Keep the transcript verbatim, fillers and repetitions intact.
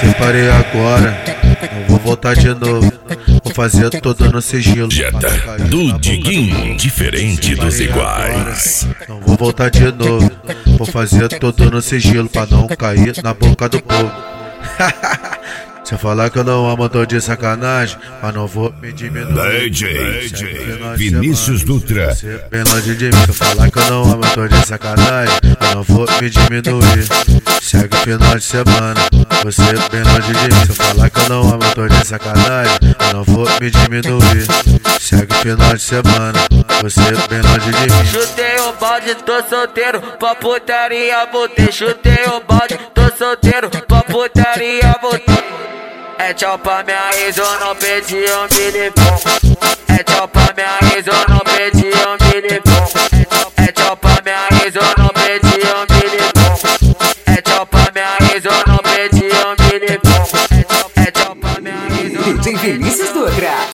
Parei agora, não vou voltar de novo. Vou fazer tudo no sigilo. Jetta do Diguinho, diferente dos iguais. Não vou voltar de novo. Vou fazer tudo no sigilo pra não cair na boca do povo. Se eu falar que eu não amo, tô de sacanagem, mas não vou me diminuir. D J Vinícius Dutra. Você bem longe de mim. Se eu falar que eu não amo, tô de sacanagem, eu não vou me diminuir. Segue o final de semana, você bem longe de mim. Se eu falar que eu não amo, tô de sacanagem, eu não vou me diminuir. Segue o final de semana, você bem longe de mim. Chutei o balde, tô solteiro, pra putaria voltei. Chutei o balde, tô solteiro, pra putaria voltei. É tchau pra minha ex, eu não pedi um bilipom. É tchau pra minha ex, eu não pedi um bilipom. É tchau pra minha ex, eu não pedi um bilipom. É tchau pra minha ex, eu não pedi um bilipom. É tchau pra minha ex, eu não pedi um bilipom. D J Vinícius Dutra.